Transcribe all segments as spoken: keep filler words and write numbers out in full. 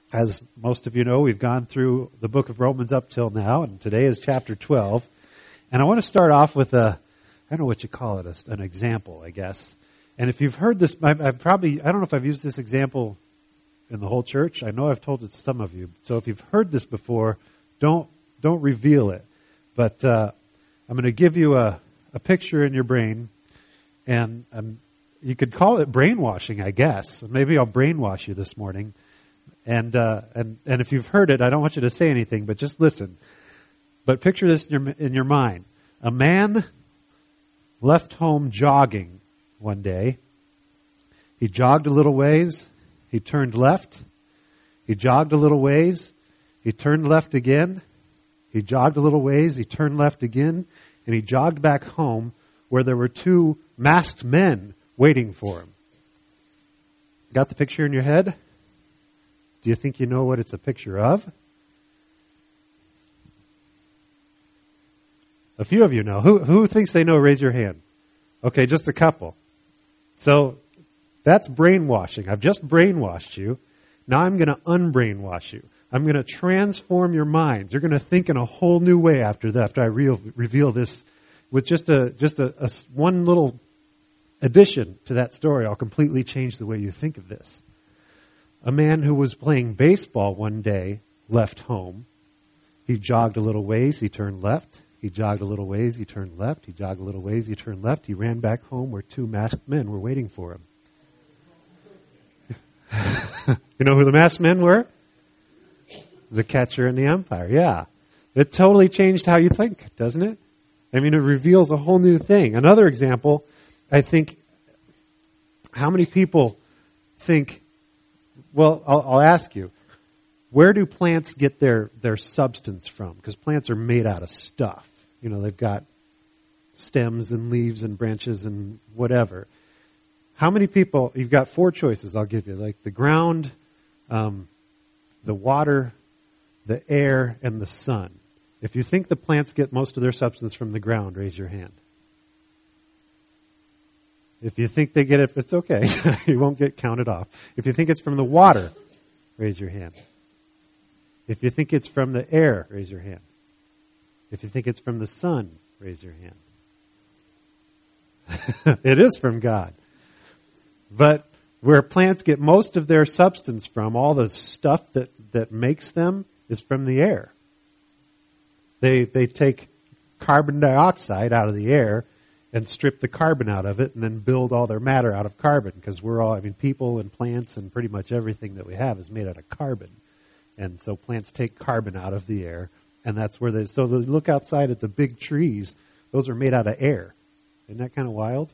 As most of you know, we've gone through the book of Romans up till now, and today is chapter twelve. And I want to start off with a, I don't know what you call it, a, an example, I guess. And if you've heard this, I, I've probably, I don't know if I've used this example in the whole church. I know I've told it to some of you. So if you've heard this before, don't don't reveal it. But uh, I'm going to give you a, a picture in your brain, and um, you could call it brainwashing, I guess. Maybe I'll brainwash you this morning. And uh, and and if you've heard it, I don't want you to say anything, but just listen. But picture this in your in your mind: a man left home jogging one day. He jogged a little ways. He turned left. He jogged a little ways. He turned left again. He jogged a little ways. He turned left again, and he jogged back home, where there were two masked men waiting for him. Got the picture in your head? Do you think you know what it's a picture of? A few of you know. Who who thinks they know? Raise your hand. Okay, just a couple. So that's brainwashing. I've just brainwashed you. Now I'm going to unbrainwash you. I'm going to transform your minds. You're going to think in a whole new way after that. After I re- reveal this, with just a just a, a one little addition to that story, I'll completely change the way you think of this. A man who was playing baseball one day left home. He jogged a little ways, he turned left. He jogged a little ways, he turned left. He jogged a little ways, he turned left. He ran back home where two masked men were waiting for him. You know who the masked men were? The catcher and the umpire, yeah. It totally changed how you think, doesn't it? I mean, it reveals a whole new thing. Another example, I think, how many people think, well, I'll, I'll ask you, where do plants get their, their substance from? Because plants are made out of stuff. You know, they've got stems and leaves and branches and whatever. How many people, you've got four choices I'll give you, like the ground, um, the water, the air, and the sun. If you think the plants get most of their substance from the ground, raise your hand. If you think they get it, it's okay. You won't get counted off. If you think it's from the water, raise your hand. If you think it's from the air, raise your hand. If you think it's from the sun, raise your hand. It is from God. But where plants get most of their substance from, all the stuff that, that makes them, is from the air. They they take carbon dioxide out of the air and strip the carbon out of it and then build all their matter out of carbon, because we're all, I mean, people and plants and pretty much everything that we have is made out of carbon. And so plants take carbon out of the air, and that's where they, so they look outside at the big trees, those are made out of air. Isn't that kind of wild?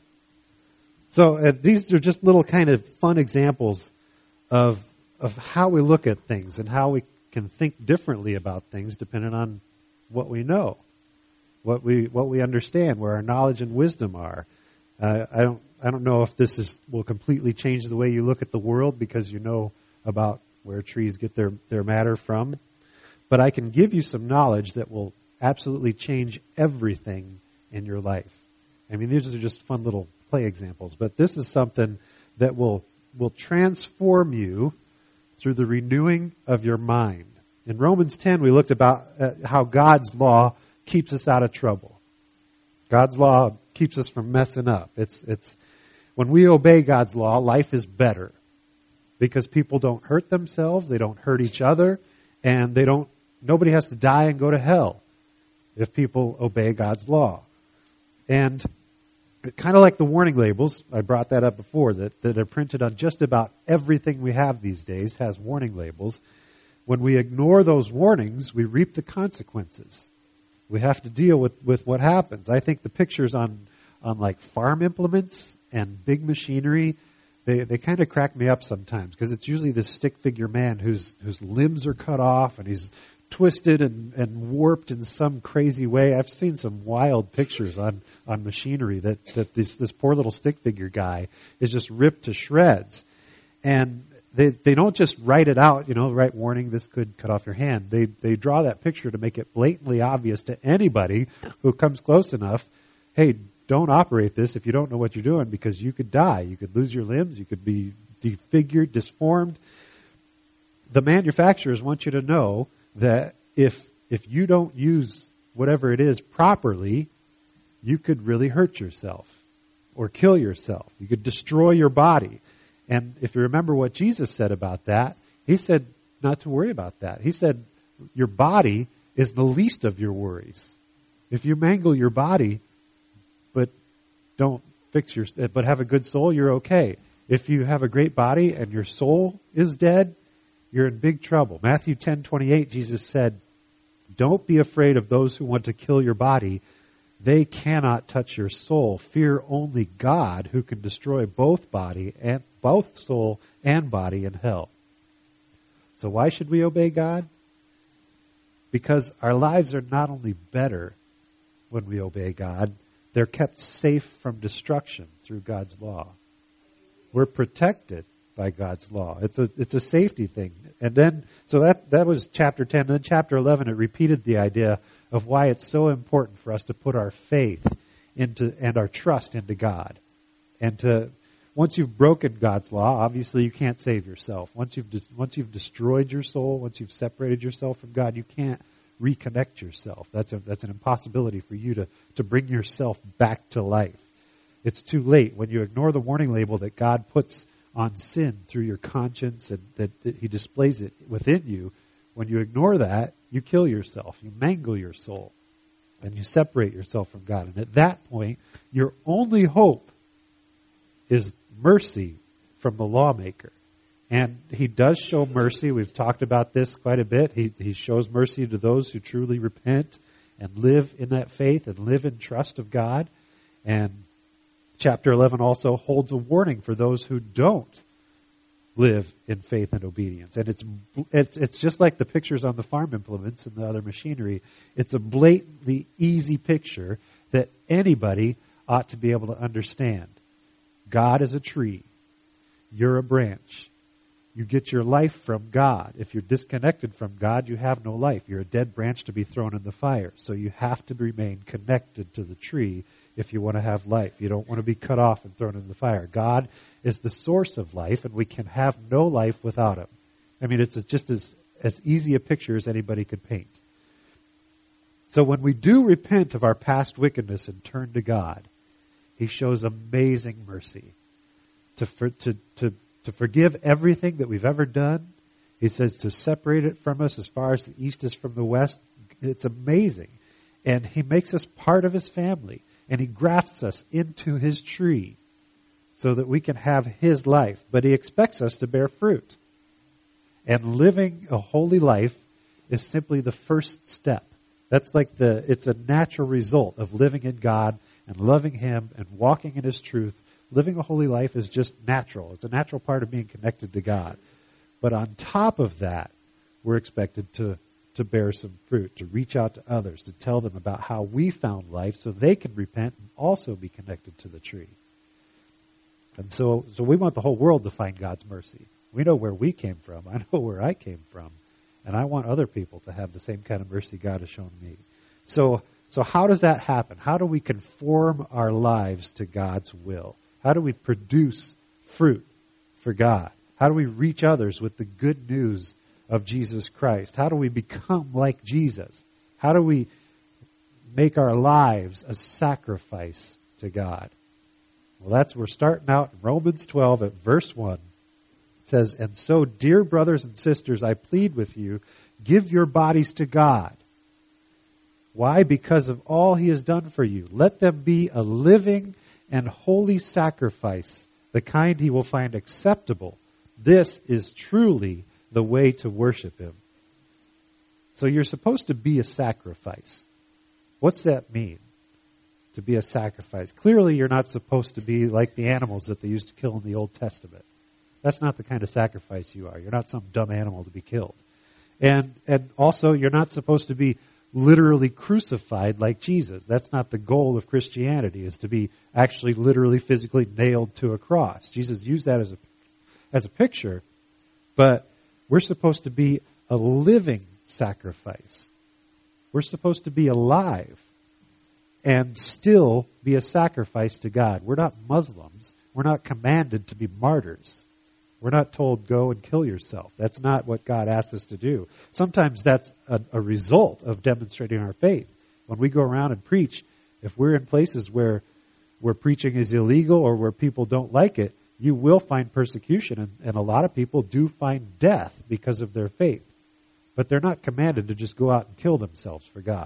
So uh, these are just little kind of fun examples of of how we look at things and how we can think differently about things depending on what we know. What we what we understand, where our knowledge and wisdom are. Uh, I don't I don't know if this is will completely change the way you look at the world because you know about where trees get their, their matter from. But I can give you some knowledge that will absolutely change everything in your life. I mean, these are just fun little play examples. But this is something that will will transform you through the renewing of your mind. In Romans ten, we looked about uh, how God's law keeps us out of trouble. God's law keeps us from messing up. It's it's when we obey God's law, life is better because people don't hurt themselves, they don't hurt each other, and they don't. Nobody has to die and go to hell if people obey God's law. And kind of like the warning labels, I brought that up before, that, that are printed on just about everything we have these days has warning labels. When we ignore those warnings, we reap the consequences. We have to deal with, with what happens. I think the pictures on, on like farm implements and big machinery, they, they kind of crack me up sometimes because it's usually this stick figure man whose whose limbs are cut off and he's twisted and, and warped in some crazy way. I've seen some wild pictures on, on machinery that, that this, this poor little stick figure guy is just ripped to shreds. And they they don't just write it out, you know, write warning, this could cut off your hand. They they draw that picture to make it blatantly obvious to anybody who comes close enough, hey, don't operate this if you don't know what you're doing because you could die. You could lose your limbs. You could be disfigured, disformed. the manufacturers want you to know that if if you don't use whatever it is properly, you could really hurt yourself or kill yourself. You could destroy your body. And if you remember what Jesus said about that, he said not to worry about that. He said your body is the least of your worries. If you mangle your body, but don't fix your, but have a good soul, you're okay. If you have a great body and your soul is dead, you're in big trouble. Matthew ten twenty-eight, Jesus said, "Don't be afraid of those who want to kill your body. They cannot touch your soul. Fear only God, who can destroy both body and both soul and body in hell." So why should we obey God? Because our lives are not only better when we obey God, they're kept safe from destruction through God's law. We're protected by God's law. It's a it's a safety thing. And then, so that, that was chapter ten. And then chapter eleven, it repeated the idea of why it's so important for us to put our faith into and our trust into God. And to, once you've broken God's law, obviously you can't save yourself. Once you've dis, once you've destroyed your soul, once you've separated yourself from God, you can't reconnect yourself. That's a that's an impossibility for you to, to bring yourself back to life. It's too late when you ignore the warning label that God puts on sin through your conscience and that, that he displays it within you. When you ignore that, you kill yourself. You mangle your soul. And you separate yourself from God. And at that point, your only hope is mercy from the lawmaker. And he does show mercy. We've talked about this quite a bit. He, he shows mercy to those who truly repent and live in that faith and live in trust of God. And chapter eleven also holds a warning for those who don't live in faith and obedience. And it's it's it's just like the pictures on the farm implements and the other machinery. It's a blatantly easy picture that anybody ought to be able to understand. God is a tree. You're a branch. You get your life from God. If you're disconnected from God, you have no life. You're a dead branch to be thrown in the fire. So you have to remain connected to the tree if you want to have life. You don't want to be cut off and thrown in the fire. God is the source of life, and we can have no life without him. I mean, it's just as, as easy a picture as anybody could paint. So when we do repent of our past wickedness and turn to God, he shows amazing mercy to for, to to to forgive everything that we've ever done. He says to separate it from us as far as the east is from the west. It's amazing. And he makes us part of his family. And he grafts us into his tree so that we can have his life. But he expects us to bear fruit. And living a holy life is simply the first step. That's like the, it's a natural result of living in God and loving him and walking in his truth. Living a holy life is just natural. It's a natural part of being connected to God. But on top of that, we're expected to, to bear some fruit, to reach out to others, to tell them about how we found life so they can repent and also be connected to the tree. And so, so we want the whole world to find God's mercy. We know where we came from. I know where I came from. And I want other people to have the same kind of mercy God has shown me. So, so how does that happen? How do we conform our lives to God's will? How do we produce fruit for God? How do we reach others with the good news of Jesus Christ? How do we become like Jesus? How do we make our lives a sacrifice to God? Well, that's, we're starting out in Romans twelve at verse one. It says, "And so, dear brothers and sisters, I plead with you, give your bodies to God." Why? Because of all he has done for you. Let them be a living and holy sacrifice, the kind he will find acceptable. This is truly the way to worship him. So you're supposed to be a sacrifice. What's that mean? To be a sacrifice. Clearly you're not supposed to be like the animals that they used to kill in the Old Testament. That's not the kind of sacrifice you are. You're not some dumb animal to be killed. And and also you're not supposed to be literally crucified like Jesus. That's not the goal of Christianity, is to be actually literally physically nailed to a cross. Jesus used that as a as a picture, but we're supposed to be a living sacrifice. We're supposed to be alive and still be a sacrifice to God. We're not Muslims. We're not commanded to be martyrs. We're not told, go and kill yourself. That's not what God asks us to do. Sometimes that's a, a result of demonstrating our faith. When we go around and preach, if we're in places where where preaching is illegal or where people don't like it, you will find persecution. And, and a lot of people do find death because of their faith. But they're not commanded to just go out and kill themselves for God.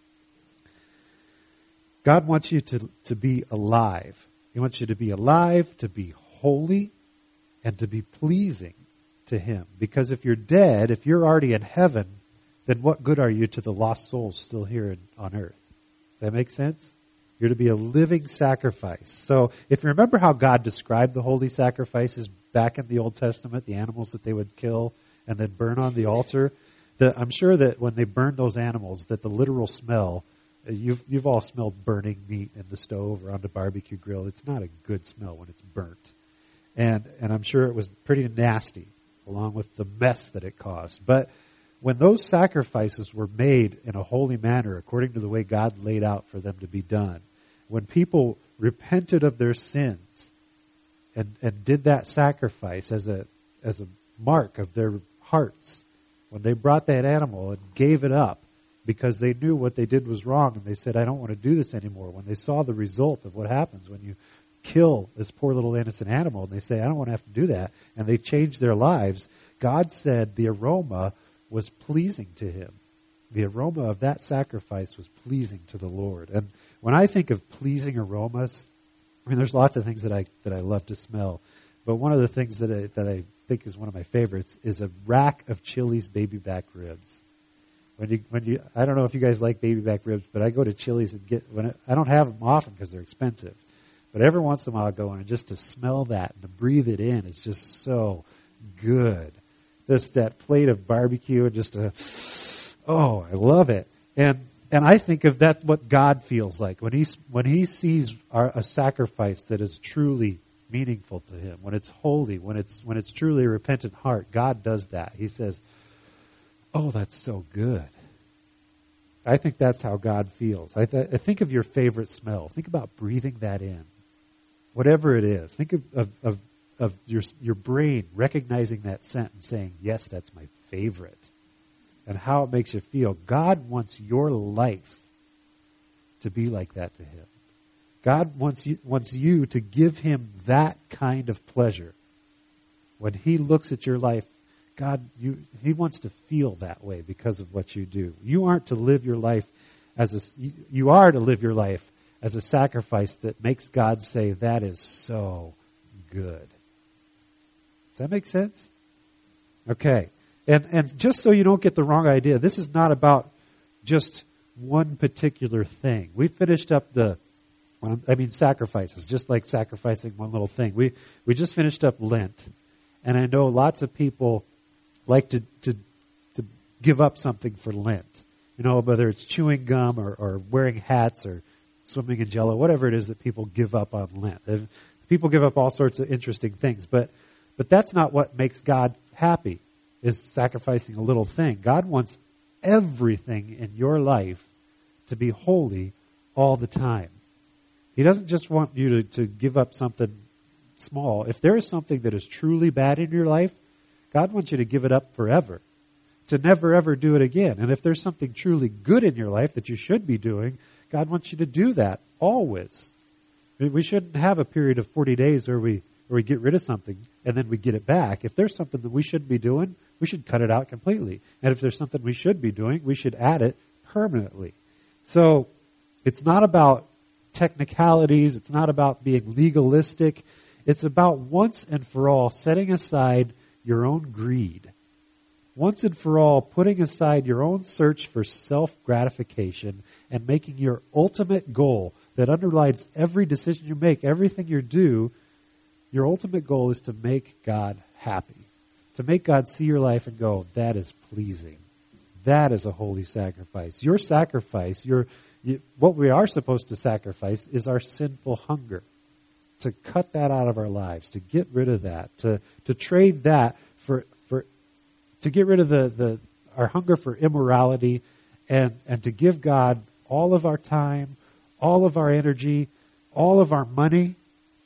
God wants you to, to be alive. He wants you to be alive, to be holy, and to be pleasing to Him. Because if you're dead, if you're already in heaven, then what good are you to the lost souls still here in, on earth? Does that make sense? You're to be a living sacrifice. So if you remember how God described the holy sacrifices back in the Old Testament, the animals that they would kill and then burn on the altar, the, I'm sure that when they burned those animals, that the literal smell, you've, you've all smelled burning meat in the stove or on the barbecue grill. It's not a good smell when it's burnt. And, and I'm sure it was pretty nasty, along with the mess that it caused. But when those sacrifices were made in a holy manner, according to the way God laid out for them to be done, when people repented of their sins and, and did that sacrifice as a as a mark of their hearts, when they brought that animal and gave it up because they knew what they did was wrong and they said, I don't want to do this anymore, when they saw the result of what happens when you kill this poor little innocent animal and they say, I don't want to have to do that, and they change their lives, God said the aroma was pleasing to Him. The aroma of that sacrifice was pleasing to the Lord. And when I think of pleasing aromas, I mean, there's lots of things that I that I love to smell. But one of the things that I, that I think is one of my favorites is a rack of Chili's baby back ribs. When you when you, I don't know if you guys like baby back ribs, but I go to Chili's and get when I, I don't have them often because they're expensive. But every once in a while I go in and just to smell that and to breathe it in, it's just so good. This that plate of barbecue and just a oh, I love it. And and I think of that's what God feels like when he when he sees our, a sacrifice that is truly meaningful to Him, when it's holy, when it's when it's truly a repentant heart. God does that. He says, "Oh, that's so good." I think that's how God feels. I, th- I think of your favorite smell. Think about breathing that in, whatever it is. Think of of, of of your your brain recognizing that scent and saying, "Yes, that's my favorite." And how it makes you feel. God wants your life to be like that to Him. God wants you, wants you to give Him that kind of pleasure. When He looks at your life, God, you, He wants to feel that way because of what you do. You aren't to live your life as a, you, you are to live your life as a sacrifice that makes God say, that is so good. Does that make sense? Okay. And and just so you don't get the wrong idea, this is not about just one particular thing. We finished up the, I mean sacrifices, just like sacrificing one little thing. We we just finished up Lent. And I know lots of people like to, to, to give up something for Lent. You know, whether it's chewing gum or, or wearing hats or swimming in Jello, whatever it is that people give up on Lent. People give up all sorts of interesting things. But but that's not what makes God happy. Is sacrificing a little thing. God wants everything in your life to be holy all the time. He doesn't just want you to, to give up something small. If there is something that is truly bad in your life, God wants you to give it up forever, to never ever do it again. And if there's something truly good in your life that you should be doing, God wants you to do that always. We shouldn't have a period of forty days where we where we get rid of something and then we get it back. If there's something that we shouldn't be doing, we should cut it out completely. And if there's something we should be doing, we should add it permanently. So it's not about technicalities. It's not about being legalistic. It's about once and for all setting aside your own greed. Once and for all putting aside your own search for self-gratification and making your ultimate goal that underlies every decision you make, everything you do, your ultimate goal is to make God happy. To make God see your life and go, that is pleasing. That is a holy sacrifice. Your sacrifice, your you, what we are supposed to sacrifice is our sinful hunger. To cut that out of our lives, to get rid of that, to, to trade that for for to get rid of the, the our hunger for immorality and, and to give God all of our time, all of our energy, all of our money,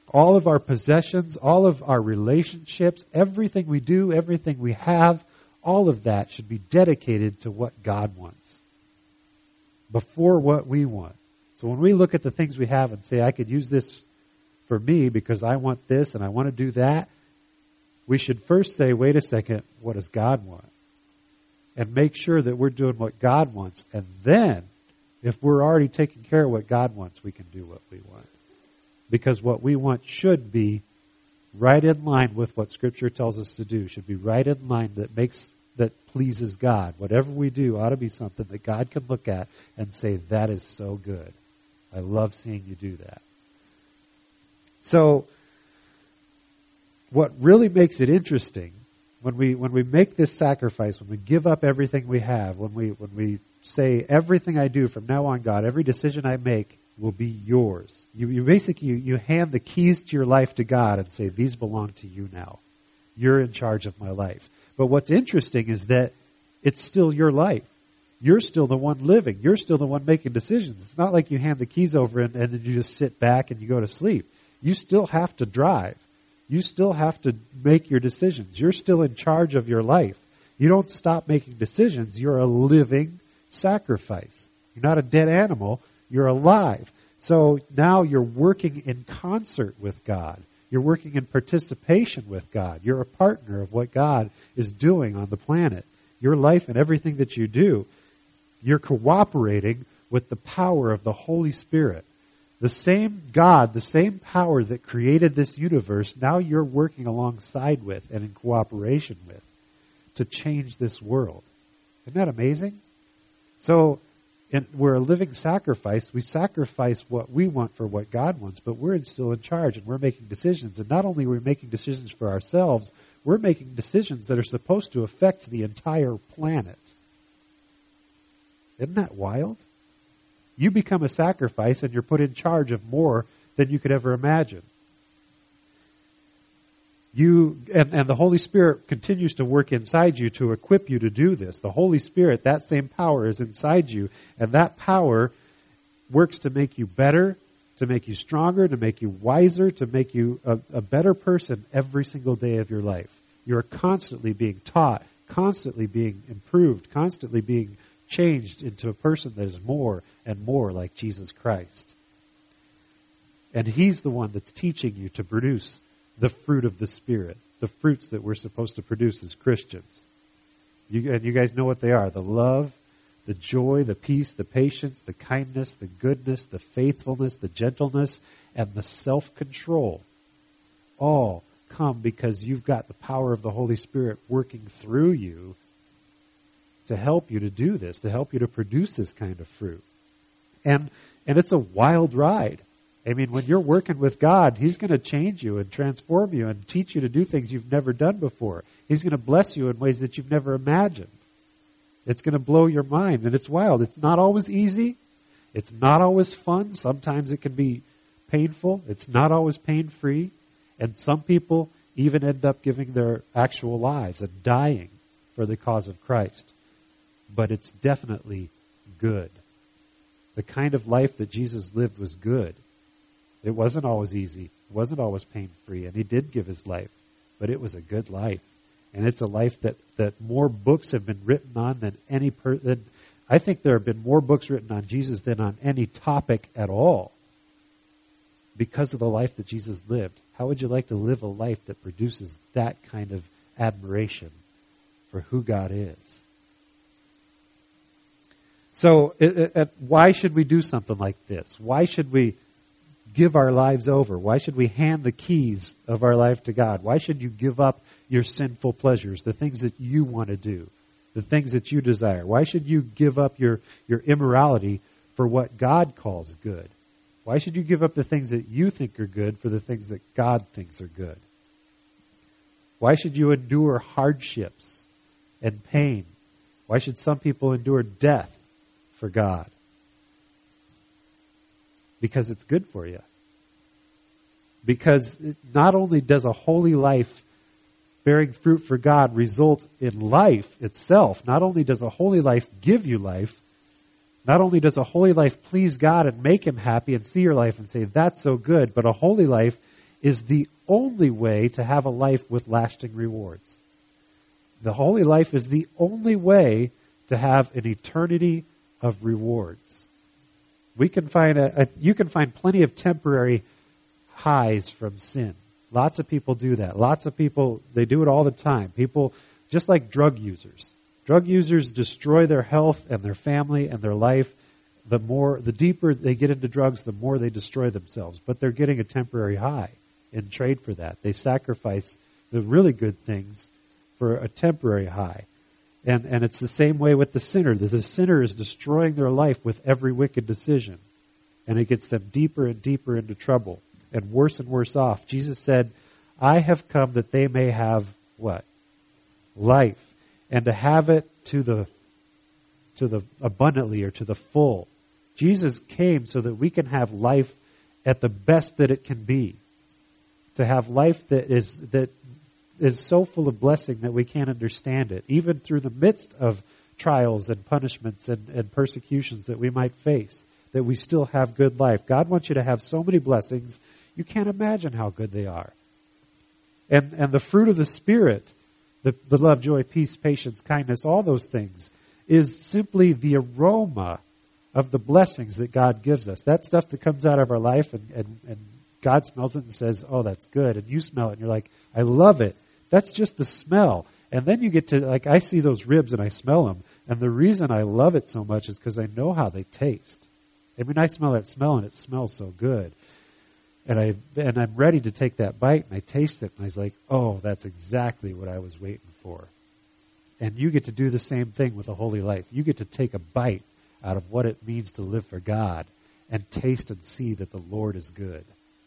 all of our possessions, all of our relationships, everything we do, everything we have, all of that should be dedicated to what God wants before what we want. So when we look at the things we have and say, I could use this for me because I want this and I want to do that, we should first say, wait a second, what does God want? And make sure that we're doing what God wants. And then, if we're already taking care of what God wants, we can do what we want. Because what we want should be right in line with what Scripture tells us to do. Should be right in line that makes that pleases God. Whatever we do ought to be something that God can look at and say, that is so good. I love seeing you do that. So, what really makes it interesting, when we when we make this sacrifice, when we give up everything we have, when we when we say everything I do from now on, God, every decision I make will be yours. You, you basically you, you hand the keys to your life to God and say, these belong to you now. You're in charge of my life. But what's interesting is that it's still your life. You're still the one living. You're still the one making decisions. It's not like you hand the keys over and, and then you just sit back and you go to sleep. You still have to drive. You still have to make your decisions. You're still in charge of your life. You don't stop making decisions. You're a living sacrifice. You're not a dead animal. You're alive. So now you're working in concert with God. You're working in participation with God. You're a partner of what God is doing on the planet. Your life and everything that you do, you're cooperating with the power of the Holy Spirit. The same God, the same power that created this universe, now you're working alongside with and in cooperation with to change this world. Isn't that amazing? So, and we're a living sacrifice. We sacrifice what we want for what God wants, but we're still in charge and we're making decisions. And not only are we making decisions for ourselves, we're making decisions that are supposed to affect the entire planet. Isn't that wild? You become a sacrifice and you're put in charge of more than you could ever imagine. You and, and the Holy Spirit continues to work inside you to equip you to do this. The Holy Spirit, that same power is inside you, and that power works to make you better, to make you stronger, to make you wiser, to make you a, a better person every single day of your life. You're constantly being taught, constantly being improved, constantly being changed into a person that is more and more like Jesus Christ. And He's the one that's teaching you to produce the fruit of the Spirit, the fruits that we're supposed to produce as Christians. You, and you guys know what they are: the love, the joy, the peace, the patience, the kindness, the goodness, the faithfulness, the gentleness, and the self-control. All come because you've got the power of the Holy Spirit working through you to help you to do this, to help you to produce this kind of fruit. And and it's a wild ride. I mean, when you're working with God, He's going to change you and transform you and teach you to do things you've never done before. He's going to bless you in ways that you've never imagined. It's going to blow your mind, and it's wild. It's not always easy. It's not always fun. Sometimes it can be painful. It's not always pain-free. And some people even end up giving their actual lives and dying for the cause of Christ. But it's definitely good. The kind of life that Jesus lived was good. It wasn't always easy. It wasn't always pain-free. And He did give His life. But it was a good life. And it's a life that, that more books have been written on than any person. I think there have been more books written on Jesus than on any topic at all. Because of the life that Jesus lived. How would you like to live a life that produces that kind of admiration for who God is? So, it, it, why should we do something like this? Why should we give our lives over? Why should we hand the keys of our life to God? Why should you give up your sinful pleasures, the things that you want to do, the things that you desire? Why should you give up your, your immorality for what God calls good? Why should you give up the things that you think are good for the things that God thinks are good? Why should you endure hardships and pain? Why should some people endure death for God? Because it's good for you. Because it not only does a holy life bearing fruit for God result in life itself, not only does a holy life give you life, not only does a holy life please God and make Him happy and see your life and say, that's so good, but a holy life is the only way to have a life with lasting rewards. The holy life is the only way to have an eternity of rewards. We can find a, a you can find plenty of temporary highs from sin. Lots of people do that. Lots of people, they do it all the time. People, just like drug users. Drug users destroy their health and their family and their life. The more, the deeper they get into drugs, the more they destroy themselves. But they're getting a temporary high in trade for that. They sacrifice the really good things for a temporary high. And and it's the same way with the sinner. The, the sinner is destroying their life with every wicked decision. And it gets them deeper and deeper into trouble and worse and worse off. Jesus said, I have come that they may have what? Life. And to have it to the to the abundantly or to the full. Jesus came so that we can have life at the best that it can be. To have life that is that is so full of blessing that we can't understand it. Even through the midst of trials and punishments and, and persecutions that we might face, that we still have good life. God wants you to have so many blessings, you can't imagine how good they are. And and the fruit of the Spirit, the, the love, joy, peace, patience, kindness, all those things, is simply the aroma of the blessings that God gives us. That stuff that comes out of our life and, and, and God smells it and says, oh, that's good. And you smell it and you're like, I love it. That's just the smell. And then you get to, like, I see those ribs and I smell them. And the reason I love it so much is because I know how they taste. I mean, I smell that smell and it smells so good. And I and I'm ready to take that bite and I taste it and I was like, oh, that's exactly what I was waiting for. And you get to do the same thing with a holy life. You get to take a bite out of what it means to live for God and taste and see that the Lord is good.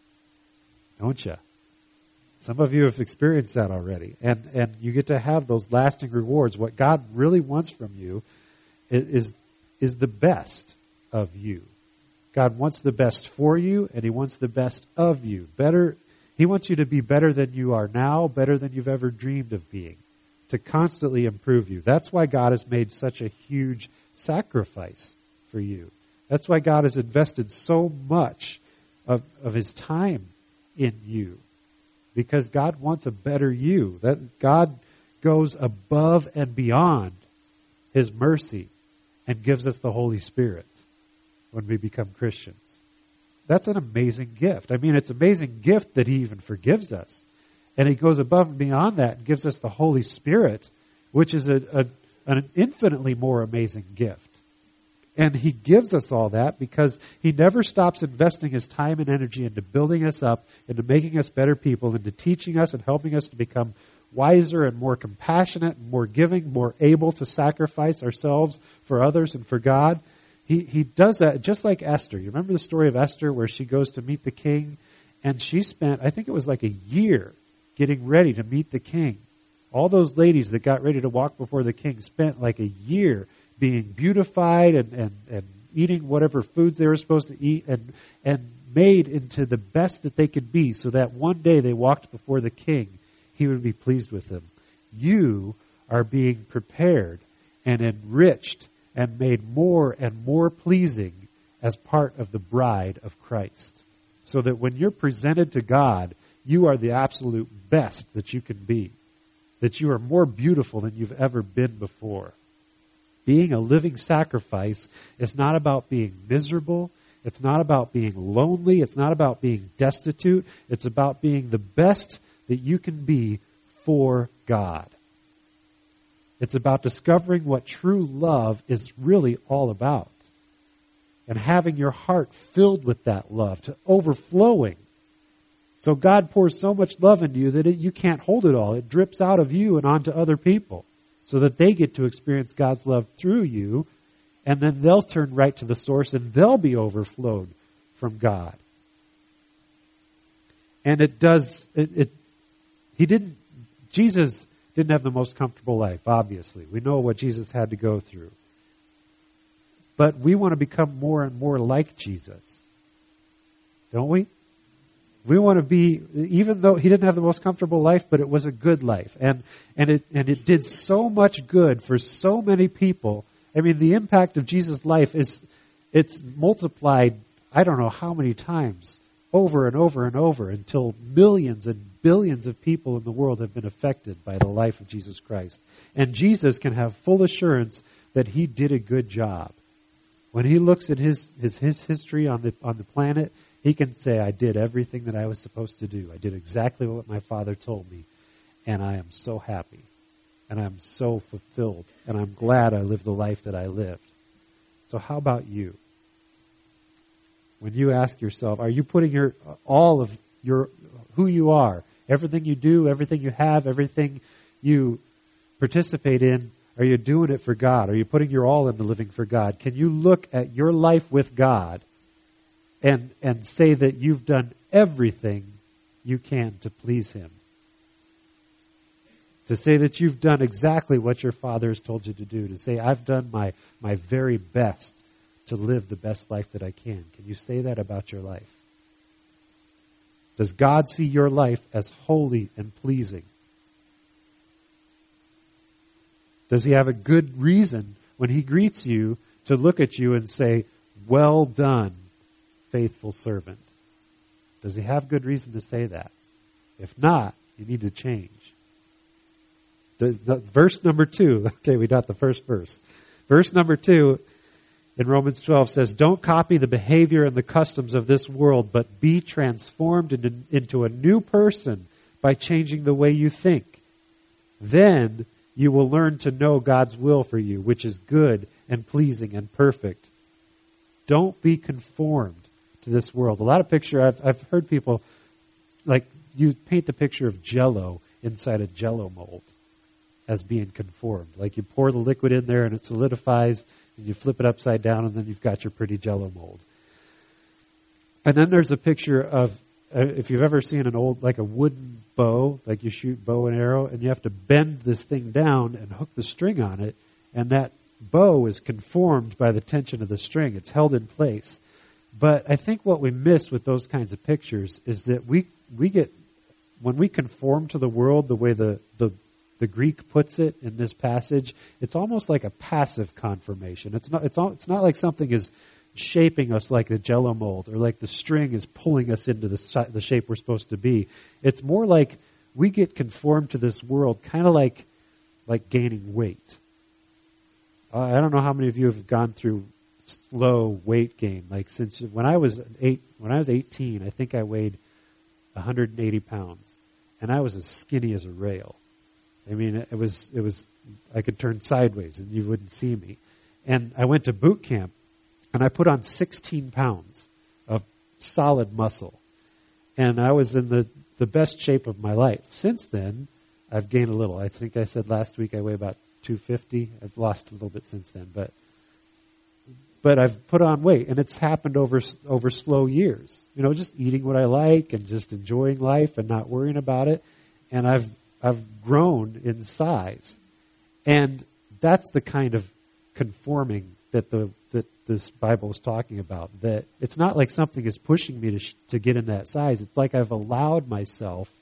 Don't you? Some of you have experienced that already. And and you get to have those lasting rewards. What God really wants from you is, is, is the best of you. God wants the best for you, and He wants the best of you. Better, He wants you to be better than you are now, better than you've ever dreamed of being, to constantly improve you. That's why God has made such a huge sacrifice for you. That's why God has invested so much of, of His time in you, because God wants a better you. That God goes above and beyond His mercy and gives us the Holy Spirit when we become Christians. That's an amazing gift. I mean, it's an amazing gift that He even forgives us. And He goes above and beyond that and gives us the Holy Spirit, which is a, a, an infinitely more amazing gift. And He gives us all that because He never stops investing His time and energy into building us up, into making us better people, into teaching us and helping us to become wiser and more compassionate and more giving, more able to sacrifice ourselves for others and for God. He he does that just like Esther. You remember the story of Esther where she goes to meet the king, and she spent, I think it was like a year, getting ready to meet the king. All those ladies that got ready to walk before the king spent like a year being beautified and, and, and eating whatever foods they were supposed to eat and and made into the best that they could be, so that one day they walked before the king, he would be pleased with them. You are being prepared and enriched and made more and more pleasing as part of the bride of Christ. So that when you're presented to God, you are the absolute best that you can be. That you are more beautiful than you've ever been before. Being a living sacrifice is not about being miserable. It's not about being lonely. It's not about being destitute. It's about being the best that you can be for God. It's about discovering what true love is really all about. And having your heart filled with that love to overflowing. So God pours so much love into you that it, you can't hold it all. It drips out of you and onto other people so that they get to experience God's love through you, and then they'll turn right to the source and they'll be overflowed from God. And it does, it, it he didn't, Jesus didn't have the most comfortable life, obviously. We know what Jesus had to go through. But we want to become more and more like Jesus. Don't we? We want to be, even though he didn't have the most comfortable life, but it was a good life. And and it and it did so much good for so many people. I mean, the impact of Jesus' life is, it's multiplied, I don't know how many times over and over and over until millions and billions of people in the world have been affected by the life of Jesus Christ. And Jesus can have full assurance that he did a good job. When he looks at his, his, his history on the, on the planet, he can say, I did everything that I was supposed to do. I did exactly what my Father told me. And I am so happy. And I'm so fulfilled. And I'm glad I lived the life that I lived. So how about you? When you ask yourself, are you putting your all of your who you are, everything you do, everything you have, everything you participate in, are you doing it for God? Are you putting your all into living for God? Can you look at your life with God and and say that you've done everything you can to please him? To say that you've done exactly what your Father has told you to do. To say, I've done my, my very best to live the best life that I can. Can you say that about your life? Does God see your life as holy and pleasing? Does he have a good reason when he greets you to look at you and say, well done, faithful servant? Does he have good reason to say that? If not, you need to change. The, the, verse number two, okay, we got the first verse. Verse number two in Romans twelve says, don't copy the behavior and the customs of this world, but be transformed into, into a new person by changing the way you think. Then you will learn to know God's will for you, which is good and pleasing and perfect. Don't be conformed to this world. A lot of picture, I've, I've heard people, like, you paint the picture of Jell-O inside a Jell-O mold as being conformed. Like you pour the liquid in there and it solidifies, and you flip it upside down, and then you've got your pretty Jell-O mold. And then there's a picture of, uh, if you've ever seen an old, like a wooden bow, like you shoot bow and arrow, and you have to bend this thing down and hook the string on it, and that bow is conformed by the tension of the string. It's held in place. But I think what we miss with those kinds of pictures is that we we get, when we conform to the world the way the, the The Greek puts it in this passage, it's almost like a passive conformation. It's not, it's all, it's not like something is shaping us like the Jell-O mold or like the string is pulling us into the, the shape we're supposed to be. It's more like we get conformed to this world kind of like, like gaining weight. Uh, I don't know how many of you have gone through slow weight gain. Like since when I was eight, when I was eighteen, I think I weighed one hundred eighty pounds, and I was as skinny as a rail. I mean, it was, it was, I could turn sideways and you wouldn't see me. And I went to boot camp and I put on sixteen pounds of solid muscle. And I was in the, the best shape of my life. Since then, I've gained a little. I think I said last week I weigh about two fifty. I've lost a little bit since then, but, but I've put on weight, and it's happened over, over slow years. You know, just eating what I like and just enjoying life and not worrying about it. And I've, I've grown in size. And that's the kind of conforming that the that this Bible is talking about. That it's not like something is pushing me to sh- to get in that size. It's like I've allowed myself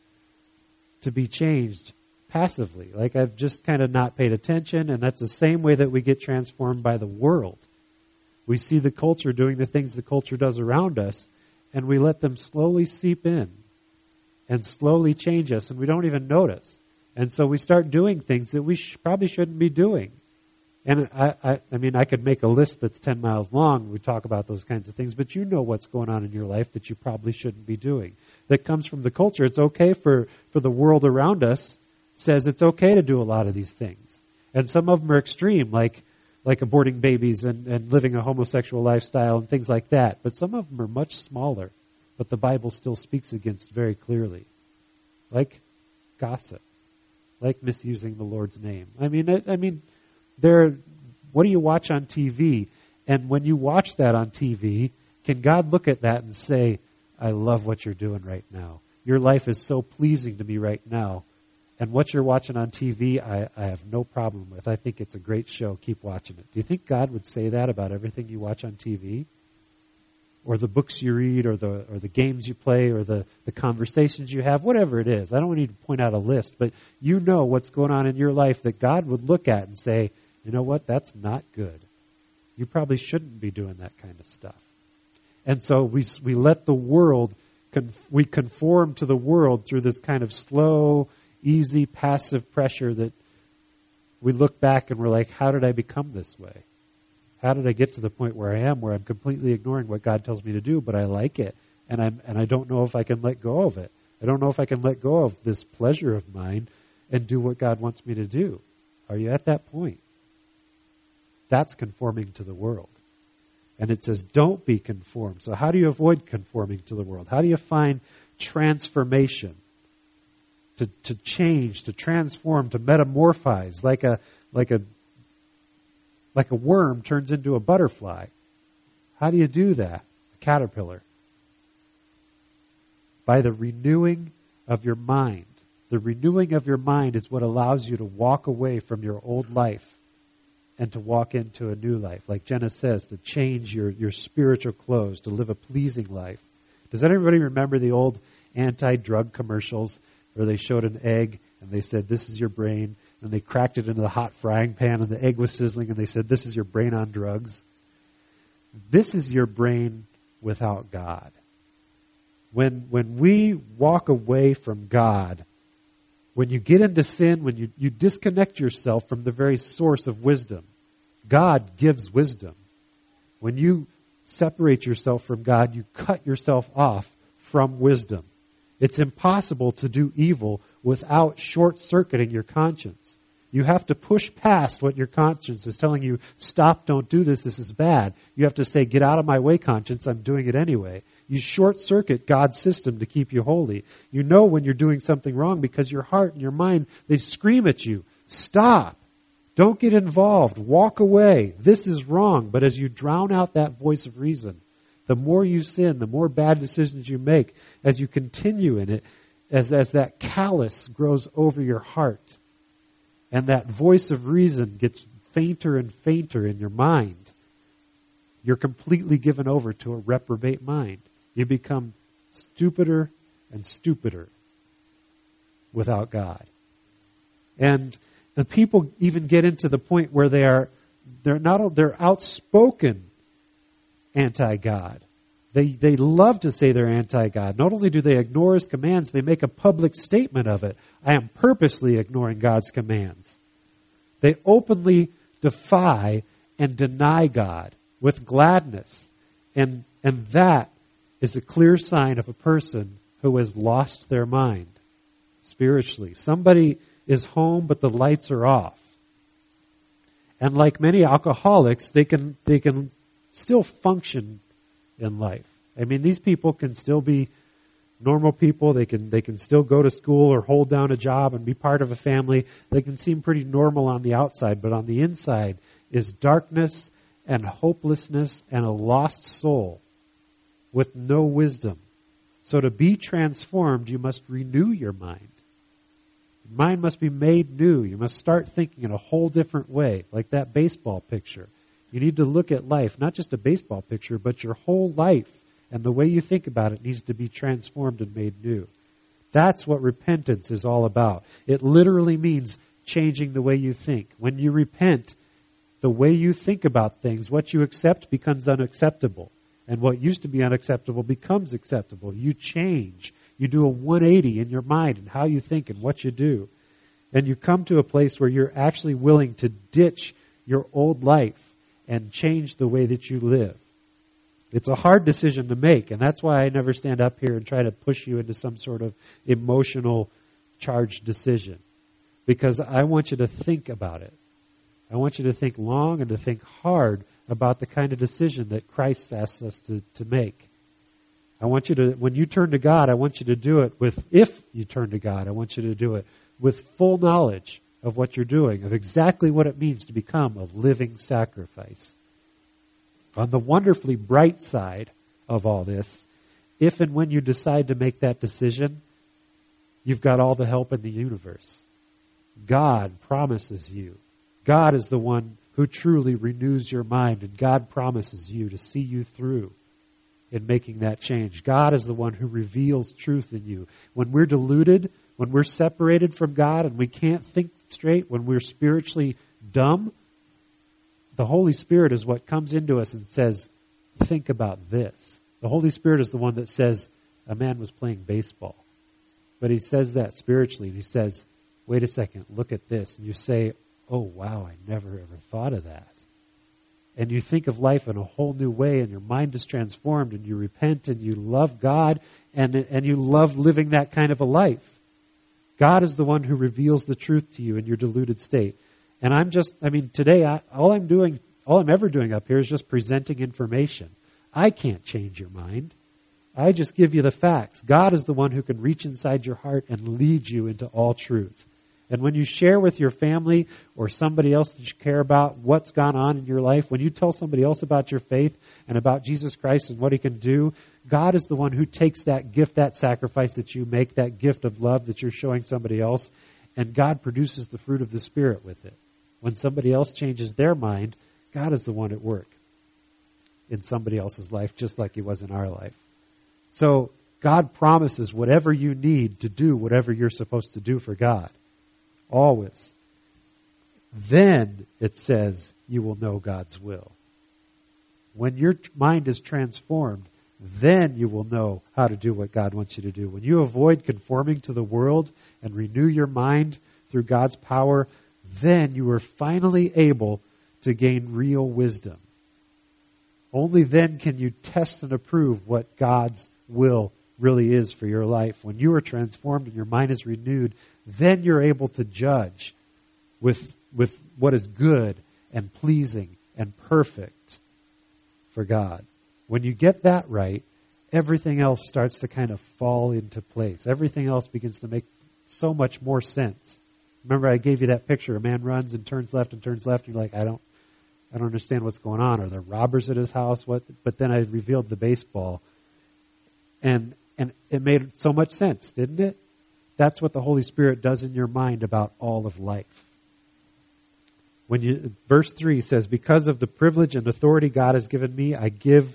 to be changed passively. Like I've just kind of not paid attention, and that's the same way that we get transformed by the world. We see the culture doing the things the culture does around us, and we let them slowly seep in and slowly change us, and we don't even notice. And so we start doing things that we sh- probably shouldn't be doing. And I, I, I mean, I could make a list that's ten miles long. We talk about those kinds of things, but you know what's going on in your life that you probably shouldn't be doing. That comes from the culture. It's okay for, for the world around us says it's okay to do a lot of these things. And some of them are extreme, like like aborting babies and, and living a homosexual lifestyle and things like that. But some of them are much smaller, but the Bible still speaks against very clearly. Like gossip. Like misusing the Lord's name. I mean, I, I mean, there. What do you watch on T V? And when you watch that on T V, can God look at that and say, I love what you're doing right now. Your life is so pleasing to me right now. And what you're watching on T V, I, I have no problem with. I think it's a great show. Keep watching it. Do you think God would say that about everything you watch on T V? Or the books you read, or the or the games you play, or the, the conversations you have, whatever it is. I don't need to point out a list, but you know what's going on in your life that God would look at and say, you know what, that's not good. You probably shouldn't be doing that kind of stuff. And so we we let the world, we conform to the world through this kind of slow, easy, passive pressure that we look back and we're like, how did I become this way? How did I get to the point where I am, where I'm completely ignoring what God tells me to do, but I like it, and I'm and I don't know if I can let go of it. I don't know if I can let go of this pleasure of mine and do what God wants me to do. Are you at that point? That's conforming to the world. And it says, don't be conformed. So how do you avoid conforming to the world? How do you find transformation? To, to change, to transform, to metamorphize, like a like a like a worm turns into a butterfly. How do you do that? A caterpillar. By the renewing of your mind. The renewing of your mind is what allows you to walk away from your old life and to walk into a new life. Like Jenna says, to change your, your spiritual clothes, to live a pleasing life. Does anybody remember the old anti-drug commercials where they showed an egg and they said, this is your brain, and they cracked it into the hot frying pan and the egg was sizzling and they said, this is your brain on drugs? This is your brain without God. When when we walk away from God, when you get into sin, when you, you disconnect yourself from the very source of wisdom, God gives wisdom. When you separate yourself from God, you cut yourself off from wisdom. It's impossible to do evil without short-circuiting your conscience. You have to push past what your conscience is telling you, stop, don't do this, this is bad. You have to say, get out of my way, conscience, I'm doing it anyway. You short-circuit God's system to keep you holy. You know when you're doing something wrong because your heart and your mind, they scream at you, stop, don't get involved, walk away, this is wrong. But as you drown out that voice of reason, the more you sin, the more bad decisions you make, as you continue in it, as, as that callus grows over your heart, and that voice of reason gets fainter and fainter in your mind, you're completely given over to a reprobate mind. You become stupider and stupider without God. And the people even get into the point where they are, they're not, they're outspoken anti-God. They, they love to say they're anti-God. Not only do they ignore His commands, they make a public statement of it. I am purposely ignoring God's commands. They openly defy and deny God with gladness. And, and that is a clear sign of a person who has lost their mind spiritually. Somebody is home, but the lights are off. And like many alcoholics, they can, they can still function in life. I mean, these people can still be normal people. They can they can still go to school or hold down a job and be part of a family. They can seem pretty normal on the outside, but on the inside is darkness and hopelessness and a lost soul with no wisdom. So to be transformed, you must renew your mind. Your mind must be made new. You must start thinking in a whole different way, like that baseball picture. You need to look at life, not just a baseball picture, but your whole life. And the way you think about it needs to be transformed and made new. That's what repentance is all about. It literally means changing the way you think. When you repent, the way you think about things, what you accept becomes unacceptable. And what used to be unacceptable becomes acceptable. You change. You do a one eighty in your mind and how you think and what you do. And you come to a place where you're actually willing to ditch your old life and change the way that you live. It's a hard decision to make, and that's why I never stand up here and try to push you into some sort of emotional charged decision. Because I want you to think about it. I want you to think long and to think hard about the kind of decision that Christ asks us to, to make. I want you to, when you turn to God, I want you to do it with, if you turn to God, I want you to do it with full knowledge of what you're doing, of exactly what it means to become a living sacrifice. On the wonderfully bright side of all this, if and when you decide to make that decision, you've got all the help in the universe. God promises you. God is the one who truly renews your mind, and God promises you to see you through in making that change. God is the one who reveals truth in you. When we're deluded, when we're separated from God and we can't think straight, when we're spiritually dumb, the Holy Spirit is what comes into us and says, think about this. The Holy Spirit is the one that says a man was playing baseball. But he says that spiritually, and he says, wait a second, look at this. And you say, oh, wow, I never ever thought of that. And you think of life in a whole new way, and your mind is transformed, and you repent, and you love God, and, and you love living that kind of a life. God is the one who reveals the truth to you in your deluded state. And I'm just, I mean, today, I, all I'm doing, all I'm ever doing up here is just presenting information. I can't change your mind. I just give you the facts. God is the one who can reach inside your heart and lead you into all truth. And when you share with your family or somebody else that you care about what's gone on in your life, when you tell somebody else about your faith and about Jesus Christ and what he can do, God is the one who takes that gift, that sacrifice that you make, that gift of love that you're showing somebody else, and God produces the fruit of the Spirit with it. When somebody else changes their mind, God is the one at work in somebody else's life, just like he was in our life. So God promises whatever you need to do whatever you're supposed to do for God. Always. Then it says you will know God's will. When your mind is transformed, then you will know how to do what God wants you to do. When you avoid conforming to the world and renew your mind through God's power, then you are finally able to gain real wisdom. Only then can you test and approve what God's will really is for your life. When you are transformed and your mind is renewed, then you're able to judge with, with what is good and pleasing and perfect for God. When you get that right, everything else starts to kind of fall into place. Everything else begins to make so much more sense. Remember, I gave you that picture. A man runs and turns left and turns left. And you're like, I don't, I don't understand what's going on. Are there robbers at his house? What? But then I revealed the baseball, and and it made so much sense, didn't it? That's what the Holy Spirit does in your mind about all of life. When you, verse three says, because of the privilege and authority God has given me, I give,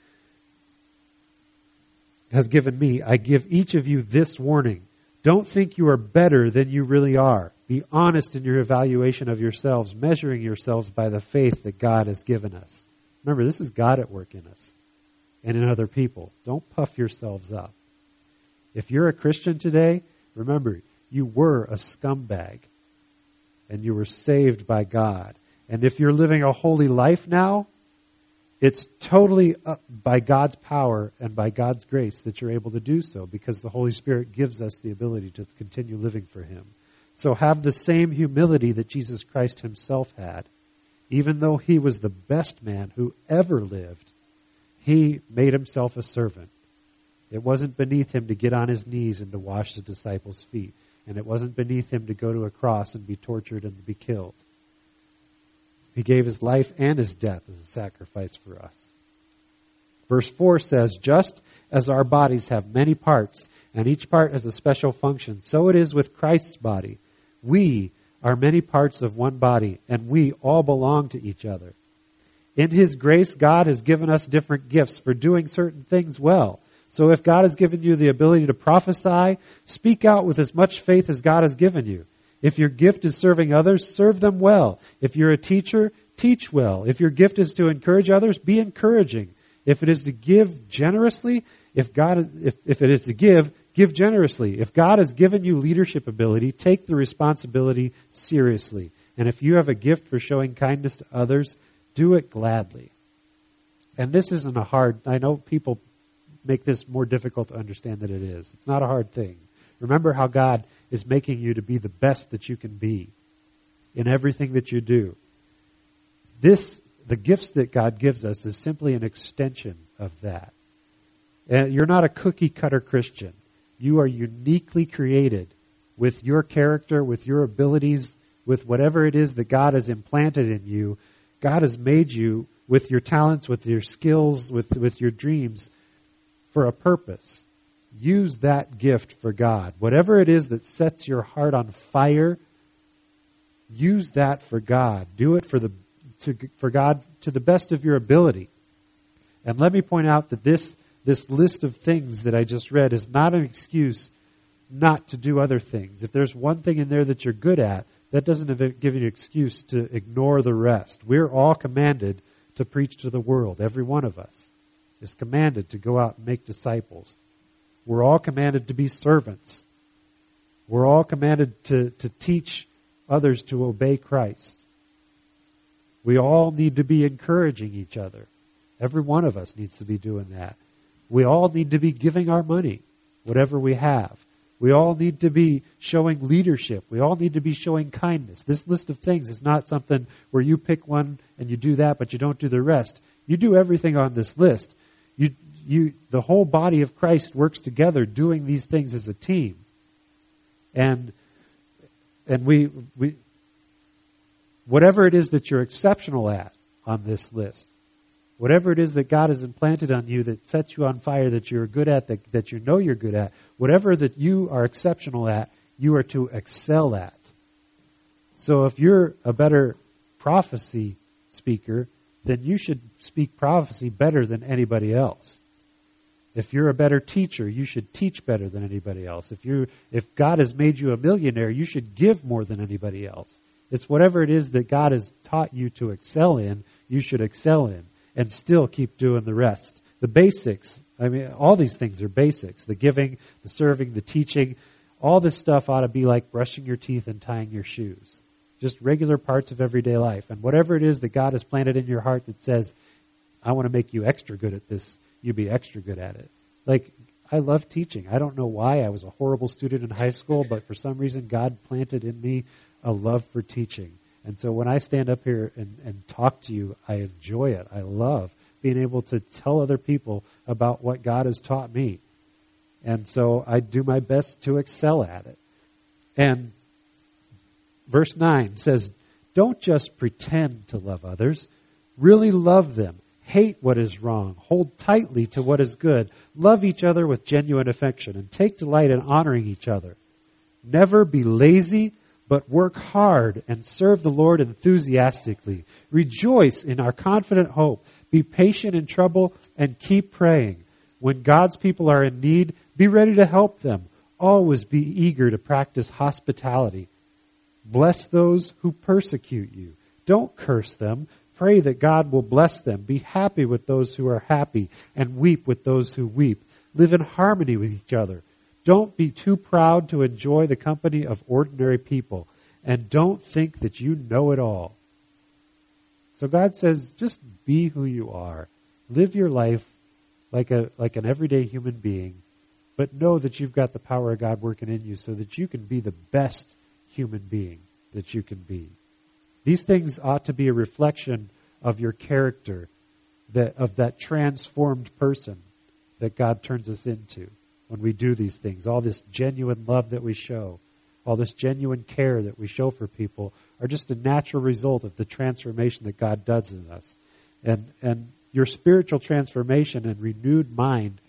has given me, I give each of you this warning. Don't think you are better than you really are. Be honest in your evaluation of yourselves, measuring yourselves by the faith that God has given us. Remember, this is God at work in us and in other people. Don't puff yourselves up. If you're a Christian today, remember, you were a scumbag and you were saved by God. And if you're living a holy life now, it's totally up by God's power and by God's grace that you're able to do so, because the Holy Spirit gives us the ability to continue living for Him. So have the same humility that Jesus Christ Himself had. Even though He was the best man who ever lived, He made Himself a servant. It wasn't beneath Him to get on His knees and to wash His disciples' feet. And it wasn't beneath Him to go to a cross and be tortured and be killed. He gave His life and His death as a sacrifice for us. Verse four says, just as our bodies have many parts, and each part has a special function, so it is with Christ's body. We are many parts of one body, and we all belong to each other. In His grace, God has given us different gifts for doing certain things well. So if God has given you the ability to prophesy, speak out with as much faith as God has given you. If your gift is serving others, serve them well. If you're a teacher, teach well. If your gift is to encourage others, be encouraging. If it is to give generously, if God, if, if it is to give, give generously. If God has given you leadership ability, take the responsibility seriously. And if you have a gift for showing kindness to others, do it gladly. And this isn't a hard, I know people make this more difficult to understand than it is. It's not a hard thing. Remember how God is making you to be the best that you can be in everything that you do. This, the gifts that God gives us, is simply an extension of that. And you're not a cookie cutter Christian. You are uniquely created with your character, with your abilities, with whatever it is that God has implanted in you. God has made you with your talents, with your skills, with, with your dreams for a purpose. Use that gift for God. Whatever it is that sets your heart on fire, use that for God. Do it for the to, for God to the best of your ability. And let me point out that this this list of things that I just read is not an excuse not to do other things. If there's one thing in there that you're good at, that doesn't give you an excuse to ignore the rest. We're all commanded to preach to the world, every one of us. is commanded to go out and make disciples. We're all commanded to be servants. We're all commanded to, to teach others to obey Christ. We all need to be encouraging each other. Every one of us needs to be doing that. We all need to be giving our money, whatever we have. We all need to be showing leadership. We all need to be showing kindness. This list of things is not something where you pick one and you do that, but you don't do the rest. You do everything on this list. You, you, the whole body of Christ works together doing these things as a team. And, and we, we, whatever it is that you're exceptional at on this list, whatever it is that God has implanted on you that sets you on fire, that you're good at, that, that you know you're good at, whatever that you are exceptional at, you are to excel at. So if you're a better prophecy speaker, then you should speak prophecy better than anybody else. If you're a better teacher, you should teach better than anybody else. If you, if God has made you a millionaire, you should give more than anybody else. It's whatever it is that God has taught you to excel in, you should excel in. And still keep doing the rest. The basics, I mean, all these things are basics. The giving, the serving, the teaching, all this stuff ought to be like brushing your teeth and tying your shoes. Just regular parts of everyday life. And whatever it is that God has planted in your heart that says, I want to make you extra good at this, you be extra good at it. Like, I love teaching. I don't know why. I was a horrible student in high school, but for some reason God planted in me a love for teaching. And so when I stand up here and, and talk to you, I enjoy it. I love being able to tell other people about what God has taught me. And so I do my best to excel at it. And verse nine says, don't just pretend to love others. Really love them. Hate what is wrong. Hold tightly to what is good. Love each other with genuine affection and take delight in honoring each other. Never be lazy, but work hard and serve the Lord enthusiastically. Rejoice in our confident hope. Be patient in trouble and keep praying. When God's people are in need, be ready to help them. Always be eager to practice hospitality. Bless those who persecute you. Don't curse them. Pray that God will bless them. Be happy with those who are happy and weep with those who weep. Live in harmony with each other. Don't be too proud to enjoy the company of ordinary people. And don't think that you know it all. So God says, just be who you are. Live your life like a like an everyday human being. But know that you've got the power of God working in you so that you can be the best human being that you can be. These things ought to be a reflection of your character, that of that transformed person that God turns us into. When we do these things, all this genuine love that we show, all this genuine care that we show for people are just a natural result of the transformation that God does in us. And and your spiritual transformation and renewed mind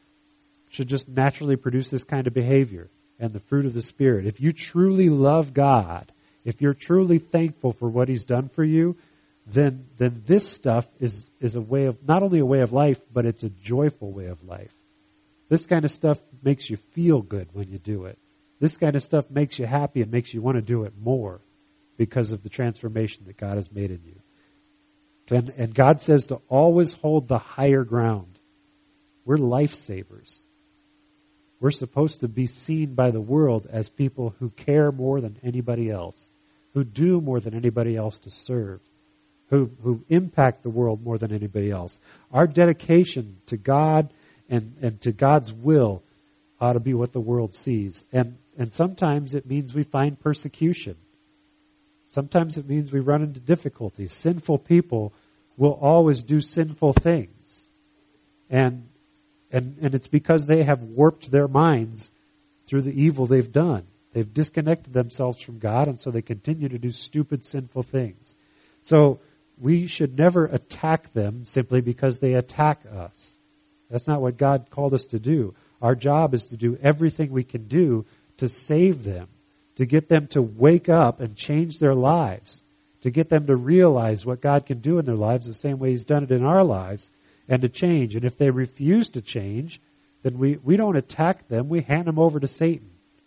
should just naturally produce this kind of behavior and the fruit of the Spirit. If you truly love God, if you're truly thankful for what He's done for you, then then this stuff is, is a way of, not only a way of life, but it's a joyful way of life. This kind of stuff makes you feel good when you do it. This kind of stuff makes you happy and makes you want to do it more because of the transformation that God has made in you. And, and God says to always hold the higher ground. We're lifesavers. We're supposed to be seen by the world as people who care more than anybody else, who do more than anybody else to serve, who, who impact the world more than anybody else. Our dedication to God And, and to God's will ought to be what the world sees. And, and sometimes it means we find persecution. Sometimes it means we run into difficulties. Sinful people will always do sinful things. And, and, and it's because they have warped their minds through the evil they've done. They've disconnected themselves from God, and so they continue to do stupid, sinful things. So we should never attack them simply because they attack us. That's not what God called us to do. Our job is to do everything we can do to save them, to get them to wake up and change their lives, to get them to realize what God can do in their lives the same way He's done it in our lives, and to change. And if they refuse to change, then we, we don't attack them. We hand them over to Satan.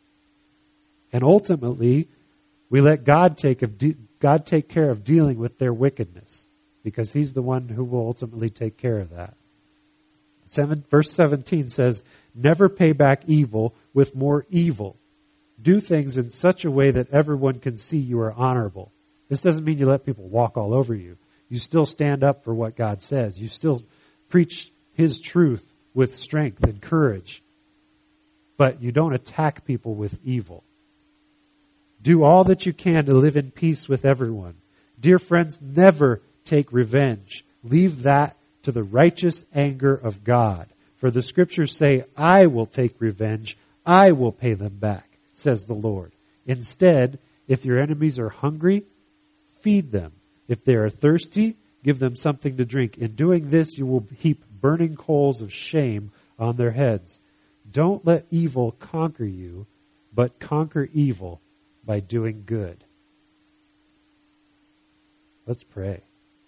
And ultimately, we let God take, of de- God take care of dealing with their wickedness, because He's the one who will ultimately take care of that. Seven, verse seventeen says, never pay back evil with more evil. Do things in such a way that everyone can see you are honorable. This doesn't mean you let people walk all over you. You still stand up for what God says. You still preach His truth with strength and courage. But you don't attack people with evil. Do all that you can to live in peace with everyone. Dear friends, never take revenge. Leave that to the righteous anger of God. For the Scriptures say, I will take revenge. I will pay them back, says the Lord. Instead, if your enemies are hungry, feed them. If they are thirsty, give them something to drink. In doing this, you will heap burning coals of shame on their heads. Don't let evil conquer you, but conquer evil by doing good. Let's pray.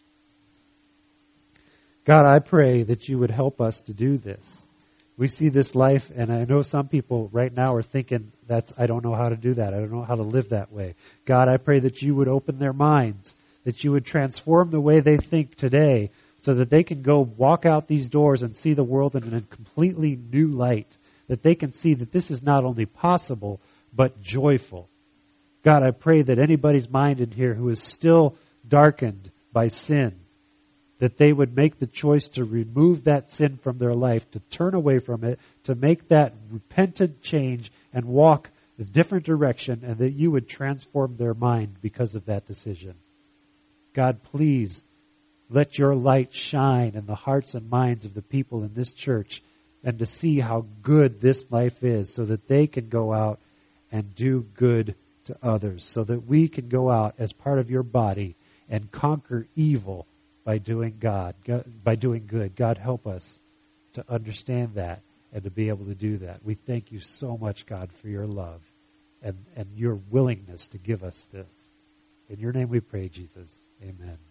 God, I pray that you would help us to do this. We see this life, and I know some people right now are thinking, "That's I don't know how to do that. I don't know how to live that way." God, I pray that you would open their minds, that you would transform the way they think today so that they can go walk out these doors and see the world in a completely new light, that they can see that this is not only possible, but joyful. God, I pray that anybody's mind in here who is still darkened by sin, that they would make the choice to remove that sin from their life, to turn away from it, to make that repentant change and walk a different direction, and that you would transform their mind because of that decision. God, please let your light shine in the hearts and minds of the people in this church, and to see how good this life is, so that they can go out and do good to others, so that we can go out as part of your body and conquer evil by doing God, by doing good. God, help us to understand that and to be able to do that. We thank you so much, God, for your love and, and your willingness to give us this. In your name we pray, Jesus. Amen.